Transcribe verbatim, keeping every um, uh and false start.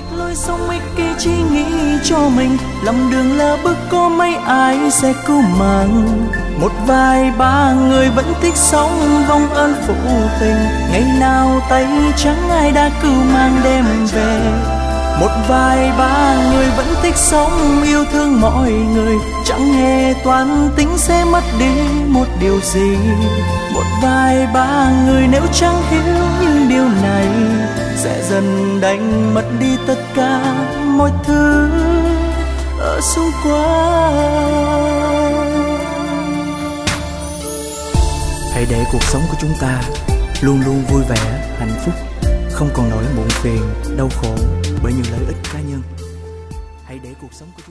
lối sống ích kỷ chỉ nghĩ cho mình, lòng đường lỡ bước có mấy ai sẽ cứu mang. Một vài ba người vẫn thích sống vong ơn phụ tình, ngày nào tay trắng ai đã cứu mang đem về. Một vài ba người vẫn thích sống yêu thương mọi người, chẳng hề toan tính sẽ mất đi một điều gì. Một vài ba người nếu chẳng hiểu những điều này, sẽ dần đánh mất đi tất cả mọi thứ ở xung quanh. Hãy để cuộc sống của chúng ta luôn luôn vui vẻ, hạnh phúc, không còn nỗi muộn phiền, đau khổ bởi những lợi ích cá nhân. Hãy để cuộc sống của